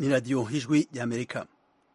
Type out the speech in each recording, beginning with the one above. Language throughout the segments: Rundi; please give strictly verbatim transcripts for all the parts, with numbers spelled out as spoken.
ni radio Ijwi y'Amerika.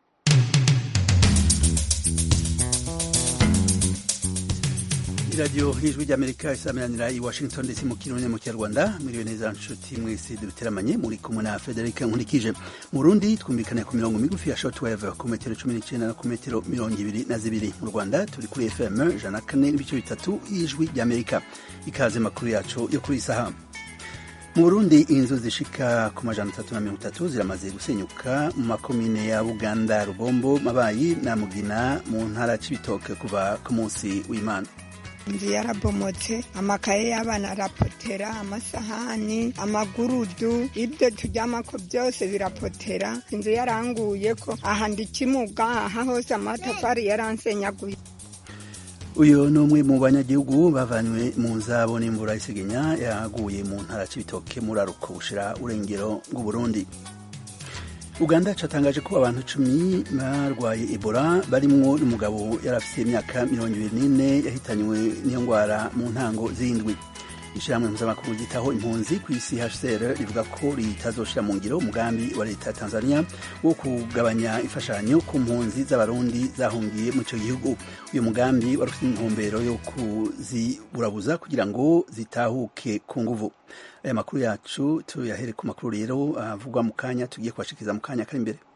Radio Ijwi y'Amerika isameranira i Washington D C mu kirundi mu Kinyarwanda. Miliyoni neza nshuti mwese duteramanye muri kumwe na Federica Nkulikije. Mu Burundi twumvikana ku mirongo migufi ya shortwave ku metero cumi n'icenda na ku metero mirongo ibiri na zibiri. Mu Rwanda turi kuri F M ijana na kane n'ibice bitatu Ijwi y'Amerika. Ikaze makuru yacu yo kuri isaha. Mu Burundi inzu zishika ku majana atatu na mirongo itatu ziramaze gusenyuka mu makomine ya Buganda, Rugombo, Mabayi na Mugina mu ntara Cibitoke kuva ku munsi w'Imana. Inzu yarabomotse, amakaye y'abana arapotera, amasahani, amagurudu, ibyo turyamako byose birapotera. Inzu yaranguye ko aha ndikimuga, aha hose amatafari yaransenyaguye. Uyo ni umwe mu banyagihugu bavanywe mu nzabo n'imvura y'isegenya yaguye mu ntara Cibitoke muri aruko bushira urengero bw'u Burundi. Uganda catangaje ko abantu cumi barwaye Ebola barimwo n'umugabo yarafise imyaka mirongo ibiri n'ine yahitanywe n'iyo ngwara mu ntango z'indwi. Ishyirahamwe mpuzamakungu ryitaho impunzi ku isi H C R rivuga ko ritazoshira mu ngiro umugambi wa leta ya Tanzania wo kugabanya imfashanyo ku mpunzi z'abarundi zahungiye mu ico gihugu. Uyu mugambi wari ufite intumbero yo kuziburabuza kugira ngo zitahuke ku nguvu. Aya makuru yacu tuyahere ku makuru rero avugwa mu kanya tugiye kubashikiza mu kanya kari imbere.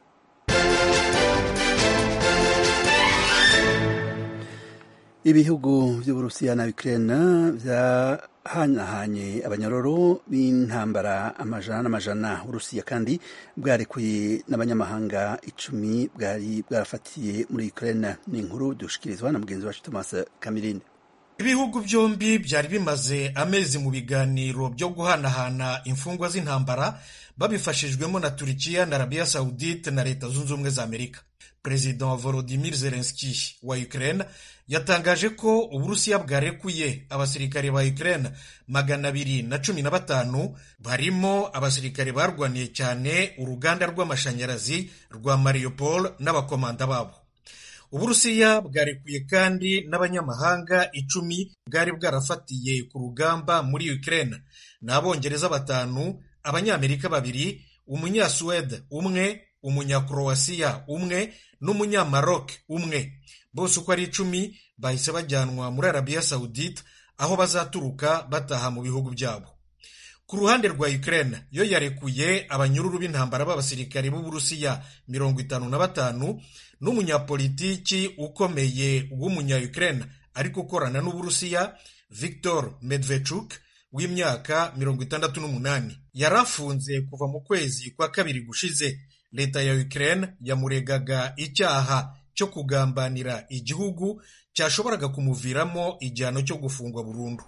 Ibihugu vy'Uburusiya na Ukraine vyahanahanye abanyororo b'intambara amajana n'amajana. Uburusiya kandi bwarekuye n'abanyamahanga icumi bwari bwarafatiye muri Ukraine. Ni inkuru dushikirizwa na mugenzi wacu Thomas Kamirinde. Ibihugu byombi byari bimaze amezi mu biganiro byo guhanahana imfungwa z'intambara babifashijwemo na Turkiya na Arabia Saudite na Leta Zunze Ubumwe za Amerika. President Volodymyr Zelensky wa Ukraine yatangaje ko Uburusiya bwarekuye abasirikare ba Ukraine magana abiri na cumi na batanu barimo abasirikare barwaniye cyane uruganda rw'amashanyarazi rwa Mariupol n'abakomanda babo. Uburusiya bwarekuye kandi n'abanyamahanga icumi bwari bwarafatiye ku rugamba muri Ukraine, n'abongereza batanu, abanyamerika babiri, umunyasuwede umwe, umunyakroasia umwe n'umunyamaroc umwe. Bose uko ari icumi bahise bajyanwa muri Arabia Saudite aho bazaturuka bataha mu bihugu byabo. Ku ruhande rwa Ukraine yo yarekuye abanyururu b'intambara b'abasirikare b'Uburusiya mirongo itanu na batanu n'umunyapolitiki ukomeye w'umunya-Ukraine ariko ukorana n'Uburusiya Viktor Medvedchuk w'imyaka mirongo itandatu n'umunani. Yarafunze kuva mu kwezi kwa kabiri gushize. Leta ya Ukraine yamuregaga icyaha cyo kugambanira igihugu cyashoboraga kumuviramo igihano cyo gufungwa burundu.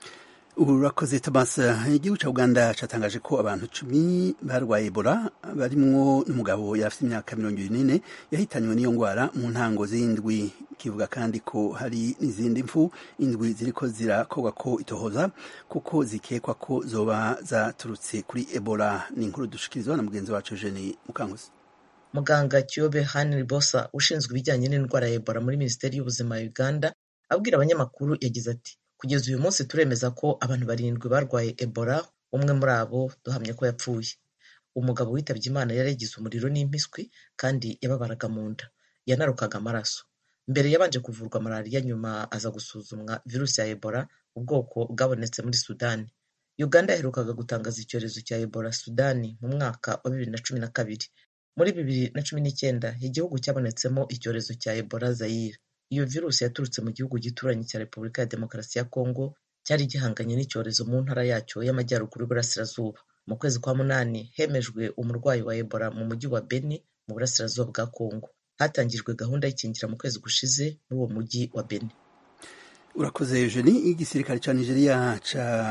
Urakoze Thomas. Igihugu ca Uganda catangaje ko abantu cumi barwaye Ebola barimwo n'umugabo yarafite imyaka mirongo ibiri n'ine yahitanywe n'iyo ngwara mu ntango z'indwi. Kivuga kandi ko hari n'izindi mfu indwi ziriko zirakorwa ko itohoza kuko zikekwa ko zoba zaturutse kuri Ebola. Ni inkuru dushikirizwa na mugenzi wacu Jenny Mukanguzi. Muganga Kyobe Henry Bosa ushinzwe ibijyanye n'indwara ya Ebola muri Minisiteri y'Ubuzima ya Uganda abwira abanyamakuru yagize ati: kugeza uyu munsi turemeza ko abantu barindwi barwaye Ebola, umwe muri abo duhamya ko yapfuye. Umugabo witabye Imana yari yagize umuriro n'impiswi kandi yababaraga mu nda, yanarukaga amaraso. Mbere yabanje kuvurwa malariya, nyuma aza gusuzumwa virusi ya Ebola, ubwoko bwabonetse muri Sudani. Uganda yaherukaga gutangaza icyorezo cya Ebola Sudani mu mwaka wa bibiri na cumi na kabiri. Muri bibiri na cumi n'icyenda igihugu cyabonetsemo icyorezo cya Ebola Zaire. Iyo virusi yaturutse mu gihugu gituranye cya Repubulika ya Demokarasi ya Kongo cyari gihanganye n'icyorezo mu ntara yacyo y'amajyaruguru y'Uburasirazuba. Mu kwezi kwa munani hemejwe umurwayi wa Ebola mu mujyi wa Beni mu burasirazuba bwa Kongo. Hatangijwe gahunda y'ikingira mu kwezi gushize muri uwo mujyi wa Beni. Urakoze Eugenie. Igisirikare ca Nigeria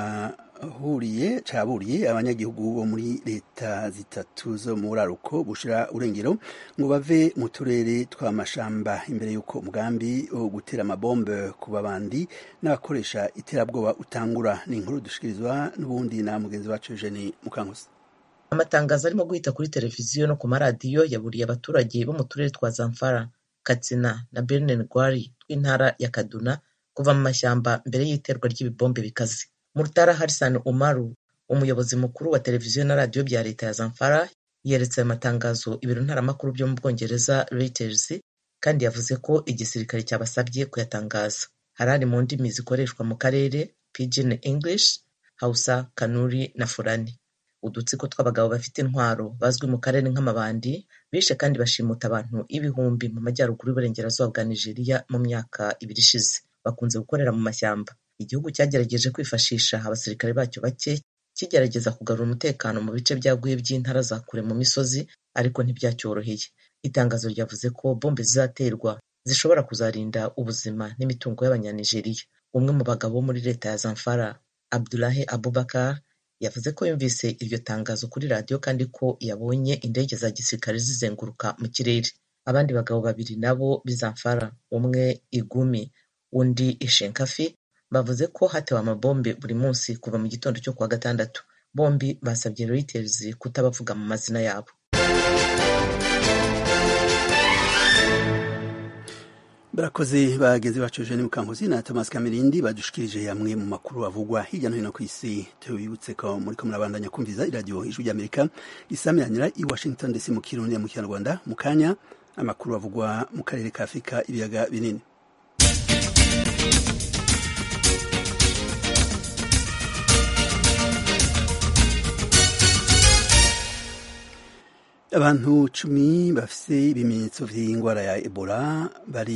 cahuriye caburiye abanyagihugu bo muri leta zitatu zo mu buraruko bushira urengero ngo bave mu turere tw'amashamba imbere y'uko umugambi wo gutera amabombe ku babandi n'abakoresha iterabwoba utangura. Ni inkuru dushikirizwa n'ubundi na mugenzi wacu Eugenie Mukanguzi. Amatangazo arimo guhita kuri televiziyo no ku maradiyo yaburiye abaturage bo mu turere twa Zamfara, Katsina na Birnin-Gwari tw'intara ya Kaduna kuva mu mashyamba mbere y'iterwa ry'ibibombe bikaze. Murtala Hassan Umaru, umuyobozi mukuru wa televiziyo na radiyo bya leta ya Zamfara, yeretse ayo matangazo ibiro ntaramakuru byo mu Bwongereza Reuters kandi yavuze ko igisirikare cyabasabye kuyatangaza. Hari ari mu ndimi zikoreshwa mu karere Pidgin English, Hausa, Kanuri na Fulani. Udutsiko tw'abagabo bafite intwaro bazwi mu karere nk'amabandi bishe kandi bashimuta abantu ibihumbi mu majyaruguru y'uburengerazuba bwa Nigeria mu myaka ibiri ishize. Bakunze gukorera mu mashyamba. Igihugu cyagerageje kwifashisha abasirikare bacyo bake kigerageza kugarura umutekano mu bice byaguye by'intara za kure mu misozi, ariko ntibyacyoroheye. Itangazo ryavuze ko bombe zizaterwa zishobora kuzarinda ubuzima n'imitungo y'Abanyanigeriya. Umwe mu bagabo muri leta ya Zamfara, Abdullahi Abubakar, yavuze ko yumvise iryo tangazo kuri radiyo kandi ko yabonye indege za gisirikare zizenguruka mu kirere. Abandi bagabo babiri nabo b'Izamfara, umwe Igumi undi Ishenkafi, bavuze ko hatewe amabombe buri munsi kuva mu gitondo cyo kuwa gatandatu. Bombi basabye Reuters kutabavuga mu mazina yabo. Barakoze bagenzi bacu Jeanne Mukankuzi na Thomas Kamirindi badushikirije hamwe mu makuru avugwa hirya no hino ku isi. Tubibutse ko muri ko murabandanya kumviza iradiyo Ijwi ry'Amerika risamiranira i Washington D C mu Kirundi mu Kinyarwanda. Mu kanya amakuru avugwa mu karere ka Afurika ibiyaga binini. Abantu cumi bafise ibimenyetso vy'ingwara ya Ebola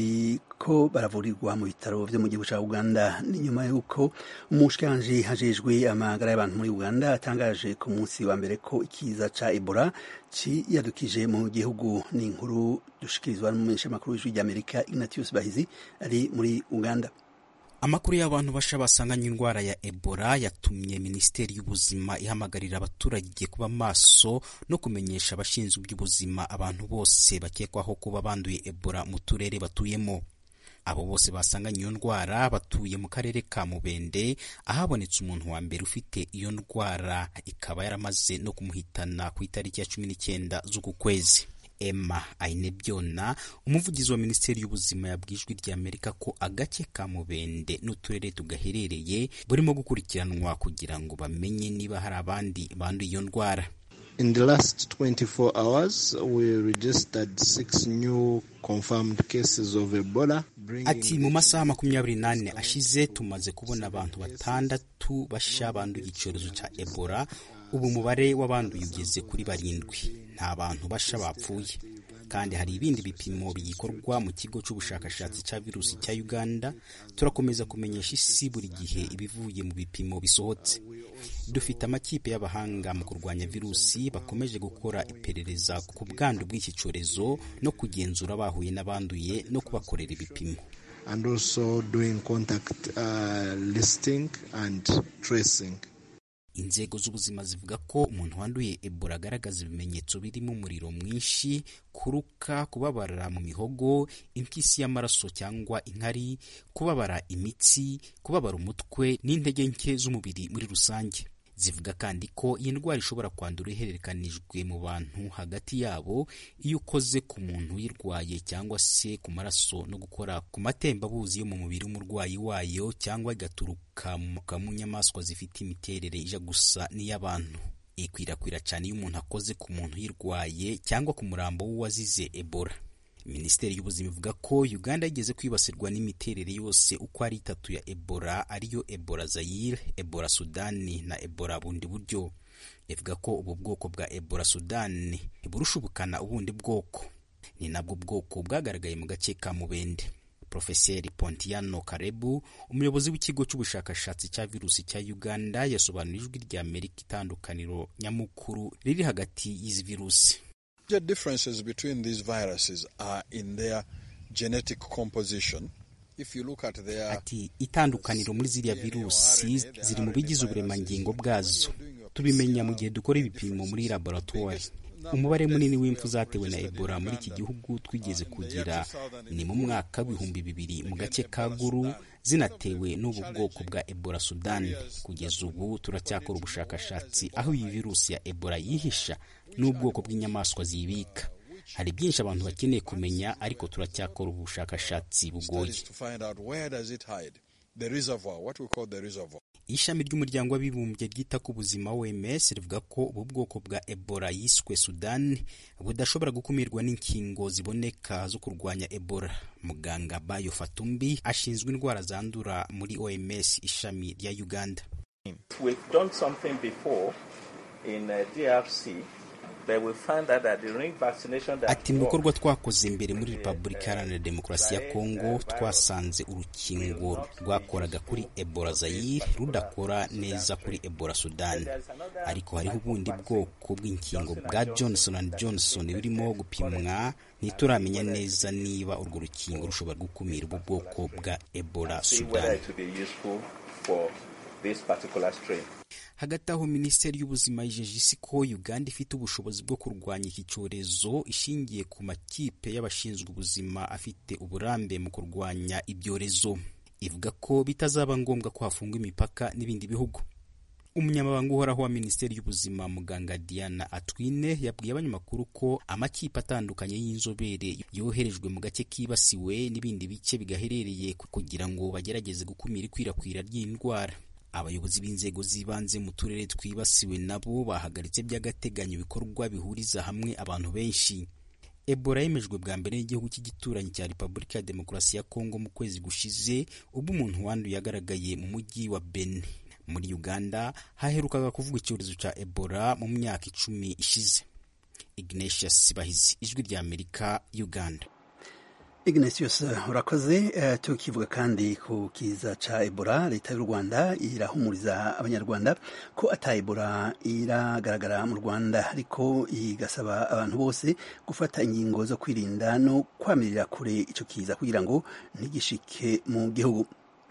bariko baravurirwa mu bitaro vyo mu gihugu ca Uganda. Ni nyuma yuko umushikiranganji hajejwe amagara y'abantu muri Uganda atangaje ku munsi wa mbere ko ikiza ca Ebola ciyadukije mu gihugu. Ni inkuru dushikirizwa n'umumenyeshamakuru w'Ijwi ry'Amerika Ignatius Bahizi ari muri Uganda. Amakuru y'abantu basha basanganye indwara ya Ebola yatumye Minisiteri y'Ubuzima ihamagarira abaturage kuba maso no kumenyesha abashinzwe iby'ubuzima abantu bose bakekwaho kuba banduye Ebola mu turere batuyemo. Abo bose basanganye iyo ndwara batuye mu karere ka Mubende, ahabonetse umuntu wa mbere ufite iyo ndwara ikaba yaramaze no kumuhitana ku itariki ya cumi n'icyenda z'uku kwezi. Emma Ainebyona, umuvugizi wa Minisiteri y'Ubuzima, yabwijwe ry'Amerika ko agace ka Mubende n'uturere tugaherereye burimo gukurikiranwa kugira ngo bamenye niba hari abandi banduye iyo ndwara. In the last twenty-four hours, we registered six new confirmed cases of Ebola. Ati mu masaha makumyabiri n'ane ashize tumaze kubona abantu batandatu basha banduye icyorezo cya Ebola. Ubu umubare w'abanduye ugeze kuri barindwi. Nta bantu basha bapfuye. Kandi hari ibindi bipimo bigikorwa mu kigo cy'ubushakashatsi cya virusi cya Uganda. Turakomeza kumenyesha isi buri gihe ibivuye mu bipimo bisohotse. Dufite amakipe y'abahanga mu kurwanya virusi bakomeje gukora iperereza ku bwandu bw'iki cyorezo no kugenzura bahuye n'abanduye no kubakorera ibipimo. And also doing contact uh, listing and tracing. Inzego z'ubuzima zivuga ko umuntu wanduye Ebola agaragaza ibimenyetso birimo umuriro mwinshi, kuruka, kubabara mu mihogo, impyisi y'amaraso cyangwa inkari, kubabara imitsi, kubabara umutwe n'intege nke z'umubiri muri rusange. Zivuga kandi ko iyi ndwara ishobora kwandura ihererekanijwe mu bantu hagati yabo iyo ukoze ku muntu uyirwaye cyangwa se ku maraso no gukora ku matembabuzi yo mu mubiri w'umurwayi wayo, cyangwa igaturuka mu nyamaswa zifite imiterere ija gusa n'iy'abantu. Ikwirakwira cyane iyo umuntu akoze ku muntu uyirwaye cyangwa ku murambo w'uwazize Ebola. Minisiteri y'Ubuzima ivuga ko Uganda igeze kwibasirwa n'imiterere yose uko ari itatu ya Ebola, ariyo Ebola Zaire, Ebola Sudani na Ebola bundi buryo. Ivuga ko ubu bwoko bwa Ebola Sudani burusha ubukana ubundi bwoko. Ni nabwo bwoko bwagaragaye mu gace ka Mubende. Profeseri Pontiano Karebu, umuyobozi w'ikigo cy'ubushakashatsi cya virusi cya Uganda, yasobanurije Ijwi ry'Amerika itandukaniro nyamukuru riri hagati y'izi virusi. The differences between these viruses are in their genetic composition. If you look at their Ati itandukaniro muri ziriya virusi ziri mu bigize uburemangingo bwazo. Tubimenya mu gihe dukora ibipimo muri laboratoire. Umubare munini w'impfu zatewe na Ebola muri iki gihugu twigeze kugira ni mu mwaka w'ibihumbi bibiri mu gace ka Gulu, zinatewe n'ubu bwoko bwa Ebola Sudan. Kugeza ubu turacyakora ubushakashatsi aho iyi virusi ya Ebola yihisha n'ubwoko bw'inyamaswa zibika. Hari byinshi abantu bakeneye kumenya, ariko turacyakora ubushakashatsi bugoye. the reservoir, what we call the reservoir. Ishami ry'umuryango w'abibumbye ryita ku buzima O M S rivuga ko ubu bwoko bwa Ebola yiswe Sudan budashobora gukumirwa n'inkingo ziboneka zo kurwanya Ebola. Muganga Bayo Fatumbi ashinzwe indwara zandura muri O M S ishami rya Uganda. We've done something before in uh, D R C. Ati mu bikorwa twakoze imbere muri Repubulika Iharanira Demokarasi ya Kongo twasanze urukingo rwakoraga kuri Ebola Zaire rudakora neza kuri Ebola Sudan, ariko hariho ubundi bwoko bw'inkingo bwa Johnson and Johnson birimo gupimwa, ntituramenya neza niba urwo rukingo rushobora gukumira ubu bwoko bwa Ebola Sudan. Hagati aho Minisiteri y'Ubuzima yijeje isi ko Uganda ifite ubushobozi bwo kurwanya iki cyorezo ishingiye ku makipe y'abashinzwe ubuzima afite uburambe mu kurwanya ibyorezo. Ivuga ko bitazaba ngombwa ko hafungwa imipaka n'ibindi bihugu. Umunyamabanga uhoraho wa Minisiteri y'Ubuzima Muganga Diana Atwine yabwiye abanyamakuru ko amakipe atandukanye y'inzobere yoherejwe mu gace kibasiwe n'ibindi bice bigaherereye kugira ngo bagerageze gukumira ikwirakwira ry'indwara. Abayobozi b'inzego zibanze mu turere twibasiwe nabo bahagaritse by'agateganyo ibikorwa bihuriza hamwe abantu benshi. Ebola yemejwe bwa mbere n'igihugu cy'igituranyi cya Repubulika ya Demokarasi ya Kongo mu kwezi gushize, ubwo umuntu wanduye yagaragaye mu mujyi wa Beni. Muri Uganda haherukaga kuvuga icyorezo cya Ebola mu myaka icumi ishize. Ignatius Bahizi, Ijwi rya Amerika, Uganda. Ignatius urakoze. Uh, tukivuga kandi ku kiza ca Ebola, leta y'u Rwanda irahumuriza abanyarwanda ko ata Ebola iragaragara mu Rwanda, ariko igasaba abantu bose gufata ingingo zo kwirinda no kwamirira kure ico kiza kugira ngo ntigishike mu gihugu.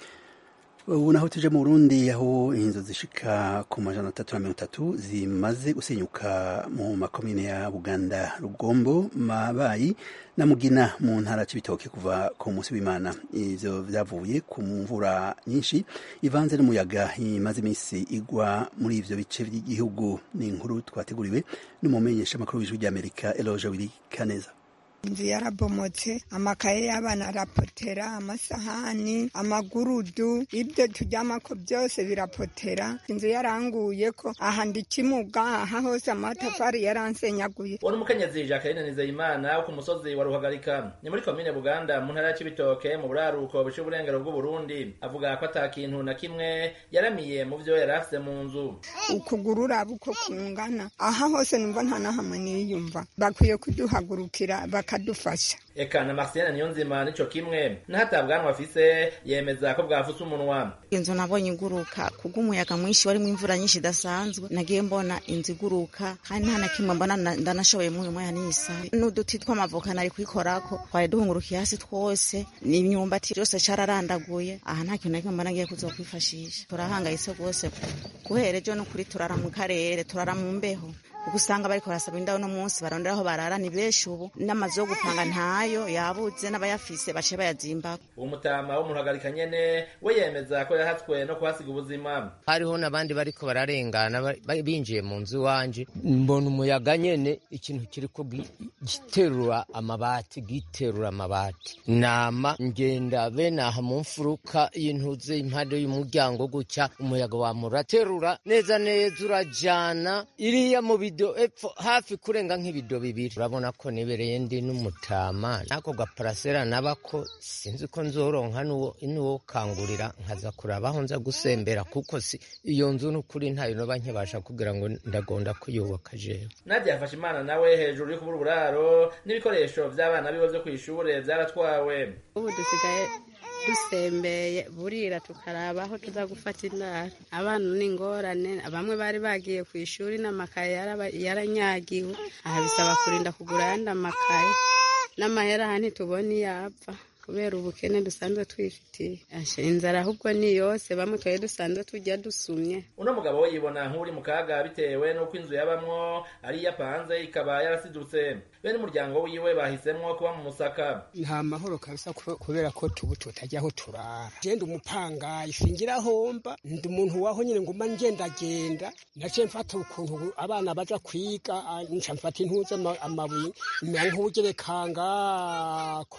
Ubu naho tuje mu Burundi, aho inzu zishika ku majana atatu na mirongo itatu zimaze gusenyuka mu makomine ya Buganda, Rugombo, Mabayi na Mugina mu ntara y'Ibitoke kuva ku munsi w'Imana. Ivyo vyavuye ku mvura nyinshi ivanze n'umuyaga imaze iminsi igwa muri ivyo bice by'igihugu. Ni inkuru twateguriwe n'umumenyesha makuru w'Ijwi ry'Amerika Eloge Wirikaneza. Inzu yarabomotse, amakaye y'abana arapotera, amasahani, amagurudu, ibyo turyamako byose birapotera. Inzu yaranguye ko aha ndikimuga, aha hose amatafari yaransenyaguye. Wari umukenyezi Jacqueline Nizeyimana ku musozi wa Ruhagarika ni muri komine Buganda mu ntara y'Ibitoke mu buraruko buce uburengero bw'u Burundi. Avuga ko atakintu na kimwe yaramiye mu byo yarafise mu nzu. Ukugurura buko kungana, aha hose numva nta nahamwe niyumva. Bakwiye kuduhagurukira kadufasha. Eka na Marcienne Niyonzima nico kimwe nahatabwanwa afise yemeza ko bwafuse umunwa. Inzu nabonye iguruka kugumuyaga mwinshi wari mu imvura nyinshi dasanzwe, nagiye mbona inzu iguruka kandi nta nakimwe mbona ndanashoboye mu uyu mwanya nisa. N'uduti tw'amavoka nari kwikorako twari duhungurukiye hasi twose, n'imyumbati yose cararandaguye. Aha nta kintu nakimwe mbona ngiye kuzokwifashisha. Turahangayitse rwose guherejo no kuri turara mu karere, turara mu mbeho. Ugusanga bariko barasaba indaho no munsi barondera aho barara ni benshi ubu, n'amazu yo gupanga ntayo yabuze, n'abayafise bace bayazimbako. Umutama wo mu Ruhagarika nyene we yemeza ko yahatswe no kuhasiga ubuzima. Hariho n'abandi bariko bararengana binjiye mu nzu wanje, mbona umuyaga nyene ikintu kiriko giterura amabati giterura amabati nama ngenda bene aha mu mfuruka y'intuze impande y'umuryango gucya umuyaga wa muraterura neza neza urajana iriya mu bido epfo hafi kurenga nk'ibido bibiri. Urabona ko nibereye ndi n'umutama nako gaparasera nabako sinzi ko nzoronka nuwo inuwo kangurira nkaza kurabaho nza gusembera, kuko si iyo nzu n'ukuri ntayo no bankebasha kugira ngo ndagonda kuyubaka jewe. Nadia yafashe Imana nawe hejuru yo kubura uburaro n'ibikoresho by'abana bibo byo kwishure byaratwawe. Ubu dusigaye dusembeye burira tukarabaho tuza gufata intara. Abana n'ingorane, bamwe bari bagiye ku ishuri n'amakaye yaranyagiwe, aha bisaba kurinda kugura yandi amakaye n'amahera aha ntitubona iyapfa kubera ubukene dusanzwe twifitiye. Inzara ahubwo ni yose, bamwe twaye dusanzwe tujya dusumye. Uno mugabo we yibona nk'uri mu kaga bitewe n'uko inzu yabamwo ari yapanze ikaba yarasidutse. Bene umuryango wiwe bahisemwo kuba mu Musaka. Nta mahoro kabisa kubera ko tubu tutajyaho turara. Genda umupanga ifingira homba, ndi umuntu waho nyine nguma ngendagenda, nace mfata ukuntu abana baja kwiga, nca mfata intuza amabuye, nk'ugerekanga ko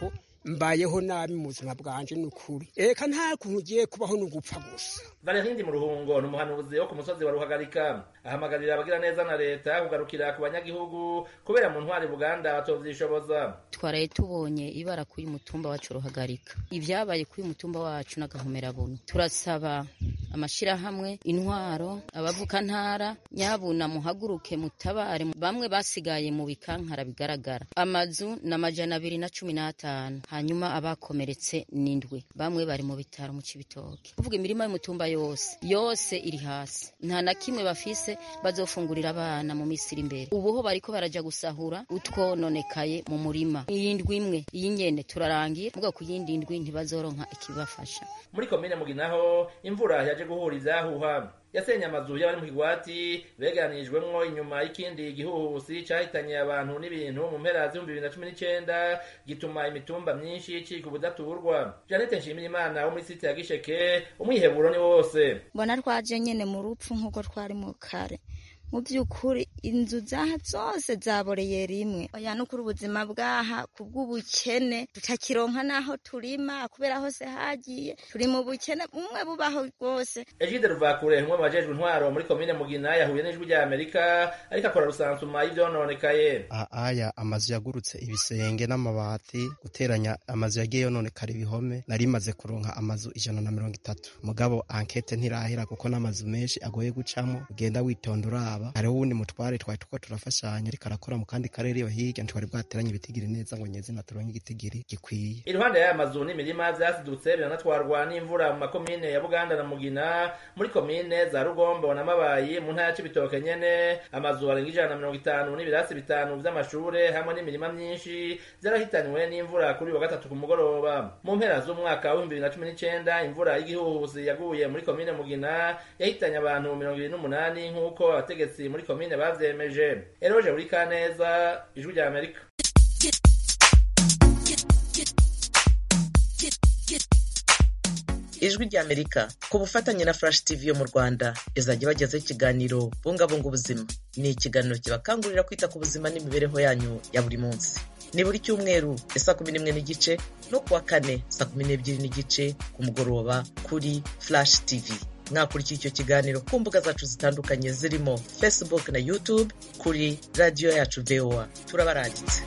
mbayeho nabi mu buzima bwanje n'ukuri eka nta kuntu ugiye kubaho n'ugupfa gusa. Valentine mu Ruhungo n'umuhanuzi wo ku musozi wa Ruhagarika ahamagarira abagira neza na leta kugarukira ku banyagihugu kubera mu ntwari Buganda batovyishoboza. Twaraye tubonye ibara kuyi mutumba wacu Ruhagarika, ivyabaye kuyi mutumba wacu n'agahomera buntu. Turasaba amashira hamwe intwaro abavuka ntara nyabuna muhaguruke mutabare bamwe basigaye mu bikankara bigaragara. Amazu na majana abiri na cumi n'atanu hanyuma abakomeretse nindwe bamwe bari mu bitaro mu Cibitoke. Kuvuga imirima y'umutumba yose yose iri hasi nta na kimwe bafise bazofungurira abana mu misiri imbere. Ubuho bariko baraja gusahura utwononekaye mu murima. Iyindwi imwe iyinyene turarangira muga ku yindi ndwi ntibazoronka ikibafasha. Muri komine Muginaho imvura yaje guhuriza huha yasenye amazu y'abari mu kigwati beganijwemwo inyuma y'ikindi gihuhusi cahitanye abantu n'ibintu mu mpera z'ibihumbi bibiri na cumi n'icenda gituma imitumba myinshi icika ubudaturwa. Janete Nshimirimana wo muri site ya Gisheke umwiheburo ni wose. Mbona twaje nyene mu rupfu nk'uko twari mu kare. Mu by'ukuri inzu zaha zose zaboreye rimwe. Oya n'ukuri ubuzima bwaha kubw'ubukene tutakironka naho turima kubera hose hagiye turi mu bukene umwe bubaho rwose. Egide Ruvakure umwe mu bajejwe intwaro muri komine Mugina yahuye n'ijwi rya Amerika ariko akora rusansuma y'ivyononekaye. Aya amazu yagurutse ibisenge n'amabati guteranya amazu yagiye yononekara ibihome nari maze kuronka amazu ijana na mirongo itatu. Mugabo ankete ntirahera kuko n'amazu menshi agoye gucamo ugenda witondura. Hariho uwundi mutware twari tuko turafashanya ariko arakora mu kandi karere yo hirya ntwari bwateranye ibitigiri neza ngo nyeze naturonye igitigiri gikwiye. Iruhande ya mazu n'imirima vyasidutse biranatwarwa n'imvura mu makomine ya Buganda na Mugina muri komine za Rugombo na Mabayi mu ntara ya Cibitoke nyene amazu arenga ijana na mirongo itanu n'ibirasi bitanu vy'amashure hamwe n'imirima myinshi vyarahitanywe n'imvura kuri wa gatatu ku mugoroba. Mu mpera z'umwaka wa bibiri na cumi n'icenda imvura y'igihuhusi yaguye muri komine Mugina yahitanye abantu mirongo ibiri n'umunani nk'uko abategetsi muri komine bavyemeje. Eroje urika neza ijwi rya Amerika. Ijwi rya Amerika ku bufatanye na Flash T V yo mu Rwanda izajya bagezaho ikiganiro bungabunga ubuzima. Ni ikiganiro kibakangurira kwita ku buzima n'imibereho yanyu ya buri munsi. Ni buri cyumweru saa kumi n'imwe n'igice no kuwa kane saa kumi n'ebyiri n'igice ku mugoroba kuri Flash T V. Mwakurikiye icyo kiganiro ku mbuga zacu zitandukanye zirimo Facebook na YouTube kuri radio yacu V O A. Turabarangitse.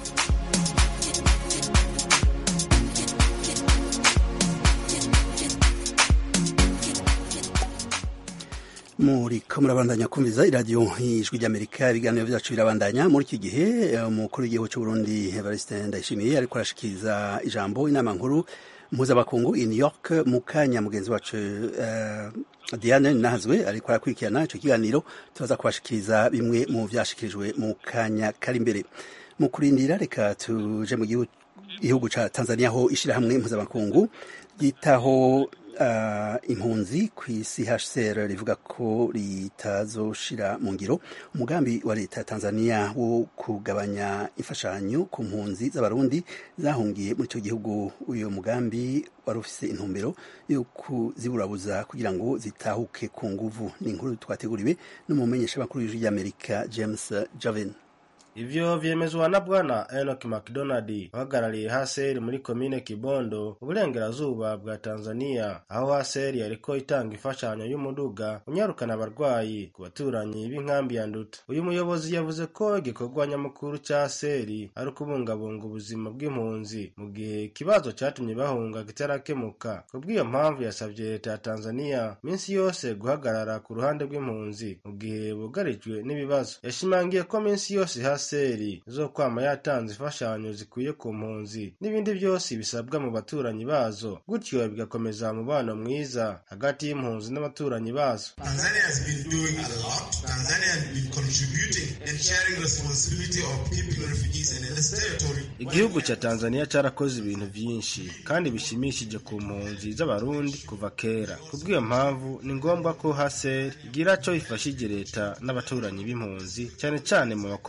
muri ko murabandanya kumviza iradiyo y'ijwi ry'Amerika ibiganiro byacu birabandanya muri iki gihe umukuru w'igihugu cy'u Burundi Evariste Ndayishimiye ariko arashikiriza ijambo inama nkuru mpuzabakungu i New York mu kanya mugenzi wacu uh, Diane Nahazwe ariko arakurikirana icyo kiganiro tubaza kubashikiriza bimwe mu vyashikirijwe mu kanya kari imbere. Mu kurindira reka tuje mu gihugu ca Tanzania ho ishirahamwe mpuzabakungu yitaho Uh, impunzi ku isi H C R rivuga ko ritazoshira mu ngiro umugambi wa leta ya Tanzania wo kugabanya imfashanyo ku mpunzi z'abarundi zahungiye muri icyo gihugu. Uyu mugambi wari ufise intumbero yo kuziburabuza kugira ngo zitahuke ku nguvu. Ni inkuru twateguriwe n'umumenyesha makuru w'ijwi ry'Amerika James Javen. Ivyo vyemezwa na bwana Enoch McDonald uhagarariye H C R muri komine Kibondo uburengerazuba bwa Tanzania, aho H C R yariko itanga ifashanyo y'umuduga unyarukana abarwayi ku baturanyi b'inkambi ya Nduta. Uyu muyobozi yavuze ko igikorwa nyamukuru ca H C R ari kubungabunga ubuzima bw'impunzi mu gihe ikibazo catumye bahunga kitarakemuka. Kubw'iyo mpamvu yasavye leta ya Tanzania minsi yose guhagarara ku ruhande rw'impunzi mu gihe bugarijwe n'ibibazo. Yashimangiye ko minsi yose H C R zo kwama yatanze ifashanyo zikwiye ku mpunzi n'ibindi byose bisabwa mu baturanyi bazo, gutyo bigakomeza umubano mwiza hagati y'impunzi n'abaturanyi bazo. Tanzania has been doing a lot. Tanzania has been contributing and sharing responsibility of keeping refugees in its territory. Igihugu cha Tanzania cyarakoze ibintu byinshi kandi bishimishije ku mpunzi z'abarundi kuva kera. Kubw'iyo mpamvu ni ngombwa ko H C R igira cyo ifashije leta n'abaturanyi b'impunzi cyane cyane mu makomine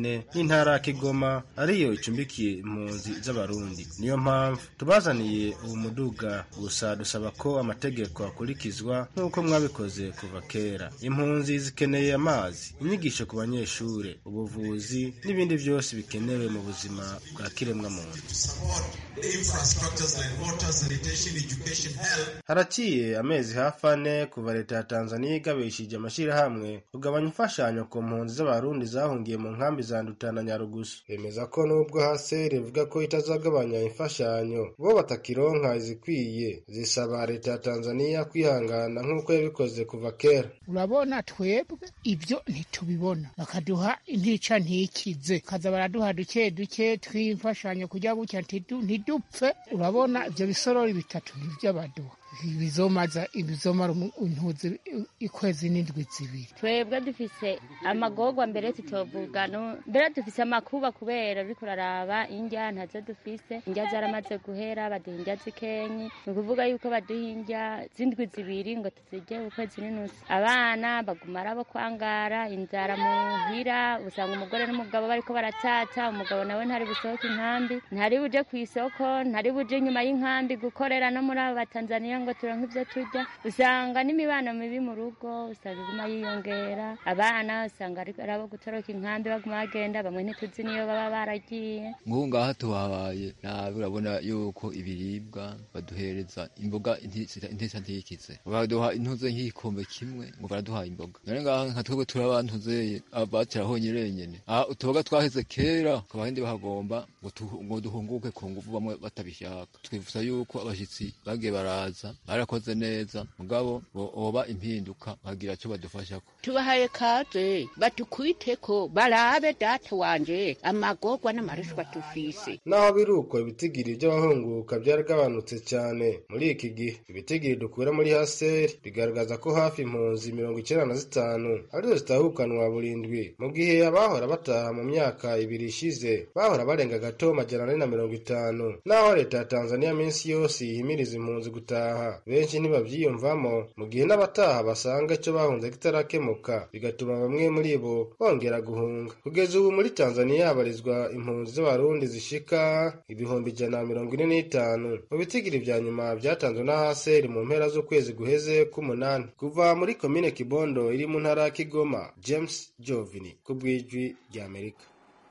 nyene n'intara ya Kigoma ariyo icumbikiye impunzi z'abarundi. Niyo mpamvu tubazaniye uwo muduga, gusa dusaba ko amategeko akurikizwa nk'uko mwabikoze kuva kera. Impunzi zikeneye amazi, inyigisho ku banyeshure, ubuvuzi n'ibindi byose bikenewe mu buzima bwa kiremwa muntu. Haraciye amezi hafi ane kuva leta ya Tanzania igabishije amashirahamwe kugabanya imfashanyo ku mpunzi z'abarundi zahungiye mu nkambi za Nduta na Nyarugusu. Bemeza ko nubwo hase rivuga ko itazagabanya imfashanyo, bo batakironka izikwiye, zisaba leta ya Tanzania kwihangana nk'uko yabikoze kuva kera. Urabona twebwe ibyo ntitubibona, bakaduha intica ntikize, kaza baraduha duke duke twimfashanyo kujya gutya ntidupfe. Urabona ibyo bisorori bitatu n'ivy'abaduha bizomaza ibizomara impuzi ikwezi n'indwi zibiri. Twebwe dufise amagorwa mbere tutovuga no mbere dufise amakuba kubera uriko uraraba indya ntazo dufise, indya zaramaze guhera, baduha indya zikenyi, ni ukuvuga yuko baduha indya z'indwi zibiri ngo tuzirye ukwezi n'inusu. Abana baguma arabo kwangara, inzara muhira, usanga umugore n'umugabo bariko baratata, umugabo nawe ntari busohoke inkambi, ntari buje kw'isoko, ntari buje inyuma y'inkambi gukorera no muri abo Batanzania ngo turonke ivyo turya. Usanga n'imibano mibi mu rugo usanga iguma yiyongera, abana usanga arabo gutoroka inkambi baguma bagenda, bamwe ntituzi niyo baba baragiye. Nk'ubu ngaha tuhabaye nabi, urabona yuko ibiribwa baduhereza imboga intesa ntikize, baduha intuze nk'igikombe kimwe ngo baraduha imboga. None ngaha nka twebwe turabantuze abatiraho nyerenyene, aha utuboga twaheze kera ku bahindi bahagomba ngo duhunguke ku nguvu bamwe batabishaka. Twifuza yuko abashitsi bagiye baraza barakoze neza, mugabo oba impinduka bagira cyo badufashako. Tubahaye kaze batukwiteko barabe data wanje amagorwa n'amarishwa tufise. Naho biruko ibitigiri by'abahunguka byaragabanutse cyane muri iki gihe, ibitigiri dukura muri Haseri bigaragaza ko hafi impunzi mirongo icyenda na zitanu arizo zitahukanwa burindwi, mu gihe abahora bataha mu myaka ibiri ishize bahora barenga gato majana ane na mirongo itanu. Naho leta ya Tanzania minsi yose ihimiriza impunzi gutaha, benshi ntibavyiyumvamo, mu gihe n'abataha basanga icyo bahunze kitarakemuka, bigatuma bamwe muri bo bongera guhunga. Kugeza ubu muri Tanzania habarizwa impunzi z'abarundi zishika ibihumbi ijana na mirongo ine n'itanu mu bitigiri vya nyuma vyatanzwe na Haseri mu mpera z'ukwezi guheze k'umunani. Kuva muri komine Kibondo iri mu ntara ya Kigoma, James Jovini ku bw'ijwi rya Amerika.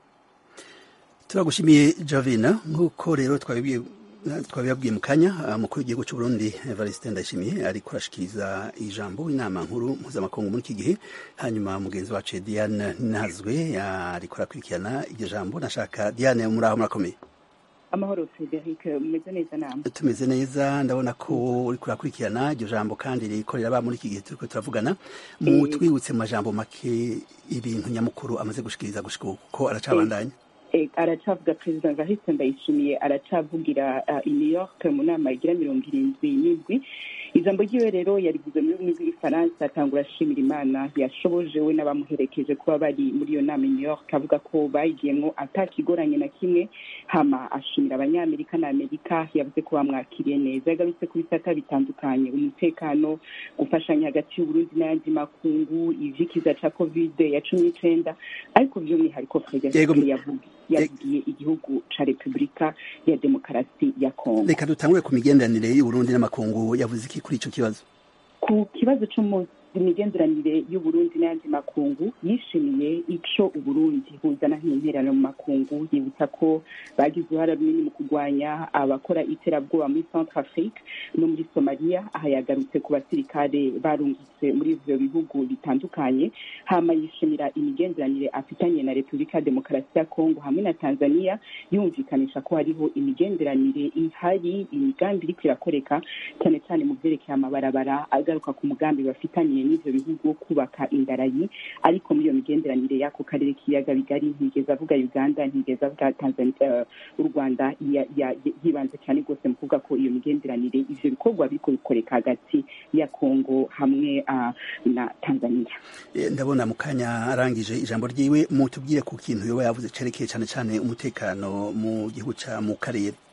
Turagushimiye Jovina. Nk'uko rero twabibwiye twabibabwiye mu kanya, umukuru w'igihugu cy'u Burundi Evariste Ndayishimiye ariko arashikiriza ijambo inama nkuru mpuzamakungu muri iki gihe, hanyuma mugenzi wacu Diane Nazwe ariko arakurikirana iryo jambo. Nashaka Diane, muri aho murakomeye? Amahoro Frederic, mumeze neza namwe? Tumeze neza, ndabona ko uri kurakurikirana iryo jambo kandi rikorera ba muri iki gihe turiko turavugana. Mu twibutse mu majambo make ibintu nyamukuru amaze gushikiriza gushika uko aracabandanya. Aracavuga Perezida Evariste Ndayishimiye aracavugira i New York mu nama igira mirongo irindwi n'indwi. Ijambo ryiwe rero yarivuze muri rurimi rw'igifaransa, atangura ashimira Imana yashoboje we n'abamuherekeje kuba bari muri iyo nama i New York, avuga ko bayigiyemwo atakigoranye na kimwe, hama ashimira abanyamerika na Amerika, yavuze ko bamwakiriye neza. Yagarutse ku bisata bitandukanye, umutekano, gufashanya hagati y'Uburundi n'ayandi makungu, ivy'ikiza ca covid ya cumi n'icenda, ariko vy'umwihariko Frederic yavuga yagiye igihugu ca Republika ya Demokarasi ya Kongo. Reka dutangure ku migenderanire y'Uburundi n'amakungu. Yavuze iki kuri ico kibazo? Ku kibazo cyo imigenderanire y'Uburundi n'ayandi makungu, yishimiye ico Uburundi buzana nk'interano mu makungu, yibutsa ko bagize uruhara runini mu kurwanya abakora iterabwoba muri Centre Afrique no muri Somalia. Aha yagarutse ku basirikare barungitse muri ivyo bihugu bitandukanye, hama yishimira imigenderanire afitanye na Republika ya Demokarasi ya Kongo hamwe na Tanzania, yumvikanisha ko hariho imigenderanire ihari, imigambi iriko irakoreka cyane cyane mu vyerekeye amabarabara, agaruka ku mugambi bafitanye n'ivyo bihugu kubaka indarayi. Ariko muri iyo migenderanire y'ako karere k'ibiyaga bigari ntigeze avuga Uganda, ntigeze avuga Tanzania, u Rwanda yibanze cyane rwose mu kuvuga ko iyo migenderanire, ivyo bikorwa biriko bikoreka hagati ya Kongo hamwe uh, na Tanzania. E, ndabona mu kanya arangije ijambo ryiwe, mutubwire ku kintu yoba yavuze cerekeye cyane cyane umutekano mu gihugu ca mu karere.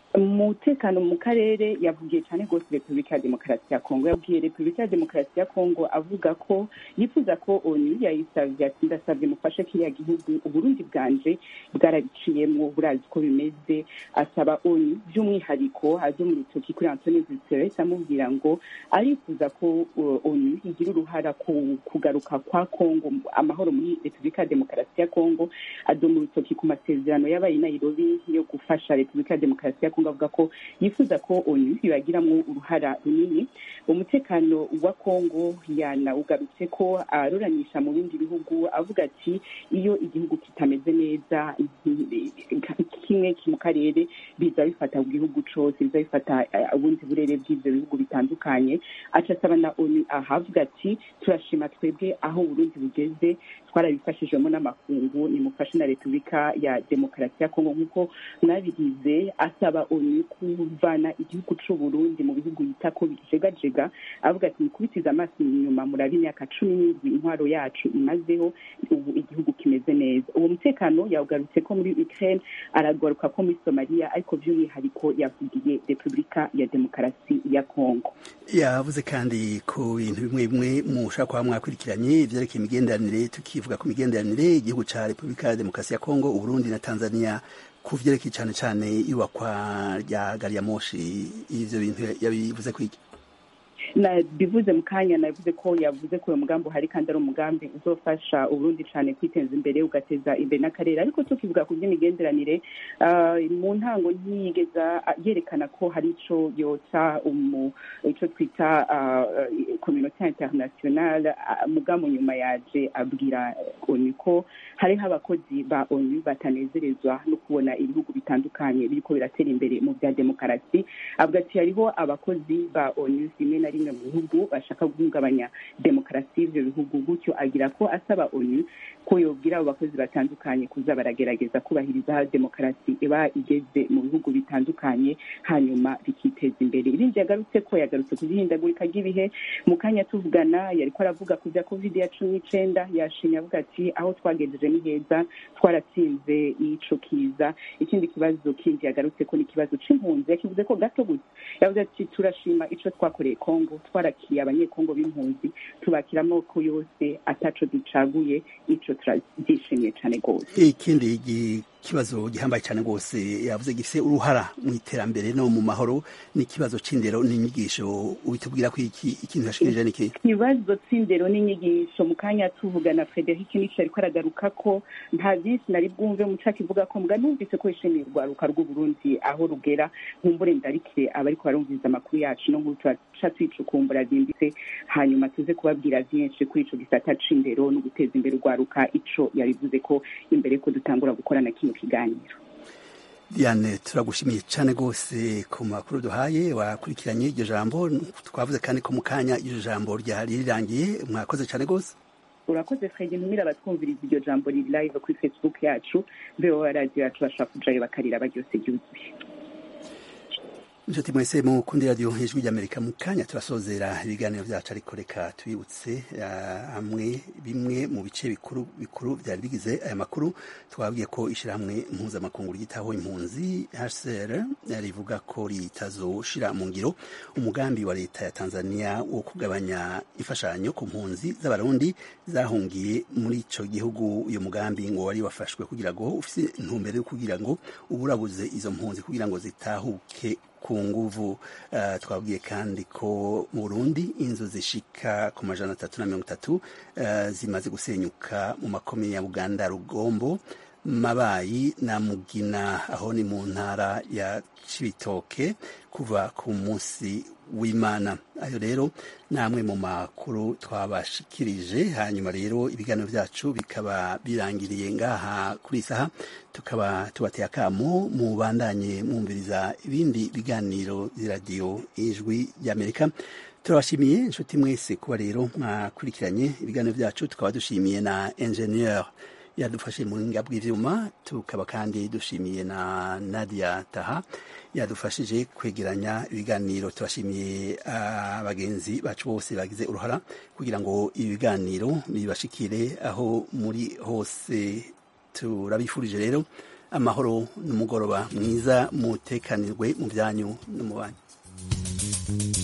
umutekano mu karere yavugiye cyane rwose repubulika ya demokarasi ya kongo yabwiye repubulika ya demokarasi ya kongo avuga ko yifuza ko onu yayisabye ati ndasabye mufashe kiriya gihugu uburundi bwanje bwarabiciyemo burazi ko bimeze asaba onu by'umwihariko aje mu rutoki kuri Antonio Guterres amubwira ngo arifuza ko onu igira uruhara ku kugaruka kwa kongo amahoro muri repubulika ya demokarasi ya kongo aje mu rutoki ku masezerano yabaye i Nairobi yo gufasha repubulika ya demokarasi ya kongo avuga ko yifuza ko onu yagiramo uruhara runini umutekano wa kongo yanawugarutse ko aruranisha mu bindi bihugu avuga ati iyo igihugu kitameze neza kimwe mu karere biza bifata igihugu cyose biza bifata ubundi burere bw'ibyo bihugu bitandukanye aca asaba na onu ahavuga ati turashima twebwe aho Burundi bugeze twarabifashijemo n'amakungu nimufashe na repubulika ya demokarasi ya kongo nk'uko mwabigize asaba onu kuvana igihugu cy'u Burundi mu bihugu yita ko bijegajega avuga ati mukubitiza amaso inyuma murabe imyaka cumi n'indwi intwaro yacu imazeho ubu igihugu kimeze neza uwo mutekano yawugarutse ko muri Ukraine aragaruka ko muri Somalia ariko by'umwihariko yavugiye repubulika ya demokarasi ya kongo yavuze kandi ku bintu bimwe bimwe mushaka kuba mwakurikiranye ivyerekeye imigenderanire tukivuga ku migenderanire igihugu ca repubulika ya demokarasi ya kongo Uburundi na Tanzania ku vyerekeye cyane cyane iwakwa rya gari ya moshi ivyo bintu yabivuze kwiki na bivuze mu kanya navuze ko yavuze ko uyu mugambi uhari kandi ari umugambi uzofasha Uburundi cyane kwiteza imbere ugateza imbere n'akarere ariko tukivuga ku by'imigenderanire mu ntango ntiyigeza yerekana ko hari ico yotsa ico twita communauté internationale mugambo nyuma yaje abwira onu ko hariho abakozi ba onu batanezerezwa no kubona ibihugu bitandukanye biriko biratera imbere mu bya demokarasi avuga ati hariho abakozi ba onu rimwe na rimwe mu bihugu bashaka guhungabanya demokarasi y'ibyo bihugu gutyo agira ko asaba onu ko yobwira abo bakozi batandukanye kuza baragerageza kubahiriza aho demokarasi iba igeze mu bihugu bitandukanye hanyuma bikiteza imbere ibindi yagarutse ko yagarutse ku bihindagurika ry'ibihe mu kanya tuvugana yari ko aravuga ku bya covid ya cumi n'icyenda yashinya avuga ati aho twagejeje ni heza twaratsinze ico kiza ikindi kibazo kindi yagarutse ko ni ikibazo c'impunzi yakivuze ko gato gusa yavuze ati turashima ico twakoreye kongo twarakiye abanyekongo b'impunzi tubakira amoko yose ataco ducaguye ico turabyishimiye cyane rwose ikindi kibazo gihambaye cyane rwose yavuze gifite uruhara mu iterambere no mu mahoro n'ikibazo c'indero n'inyigisho ubitubwira ko iki ikintu yashikirije niki ikibazo c'indero n'inyigisho mu kanya tuvugana Frederic Niche ariko aragaruka ko nta byinshi nari bwumve mu caka ivuga ko mbwa numvise ko ishimiye urwaruka rw'u Burundi aho rugera nkumbure ndarikire abariko barumviza amakuru yacu no nk'utu twicukumbura byimbitse hanyuma tuze kubabwira byinshi kuri ico gisata c'indero no guteza imbere urwaruka ico yarivuze ko imbere ko dutangura gukorana kino kiganiro. Diane turagushimiye cyane rwose ku makuru duhaye wakurikiranye iryo jambo twavuze kandi ko mu kanya iryo jambo ryari rirangiye mwakoze cyane rwose urakoze Fred ntumira abatwumviriza iryo jambo riri live kuri Facebook yacu beho radio yacu bashaka kujayo bakarira baryose byuzuye inshuti mwese mukundi radio Ijwi ry'Amerika mu kanya turasozera ibiganiro byacu ariko reka tubibutse hamwe bimwe mu bice bikuru bikuru byari bigize aya makuru twabwiye ko ishirahamwe mpuzamakungu ryitaho impunzi H C R rivuga ko ritazoshira mu ngiro umugambi wa leta ya Tanzania wo kugabanya imfashanyo ku mpunzi z'abarundi zahungiye muri ico gihugu uyu mugambi ngo wari wafashwe kugira ngo ufise intumbero yo kugira ngo uburabuze izo mpunzi kugira ngo zitahuke ku nguvu. Uh, twabwiye kandi ko mu Burundi inzu zishika ku majana atatu na mirongo itatu uh, zimaze gusenyuka mu makomine ya Buganda, Rugombo, Mabayi na Mugina aho ni mu ntara ya Cibitoke kuva ku munsi w'Imana. Ayo rero namwe mu makuru twabashikirije, hanyuma rero ibiganiro byacu bikaba birangiriye ngaha kuri isaha, tukaba tubateye akamo mu bandanye mwumviriza ibindi biganiro radio Ijwi ry'Amerika. Turabashimiye inshuti mwese kuba rero mwakurikiranye ibiganiro byacu, tukaba dushimiye na ingenieur yadufashe mu buhinga bw'ivyuma, tukaba kandi dushimiye na Nadia Taha yadufashije kwegeranya ibiganiro. Turashimiye abagenzi uh, bacu bose bagize uruhara kugira ngo ibiganiro bibashikire aho muri hose. Turabifurije rero amahoro n'umugoroba mwiza mutekanirwe mu byanyu no mu banyu.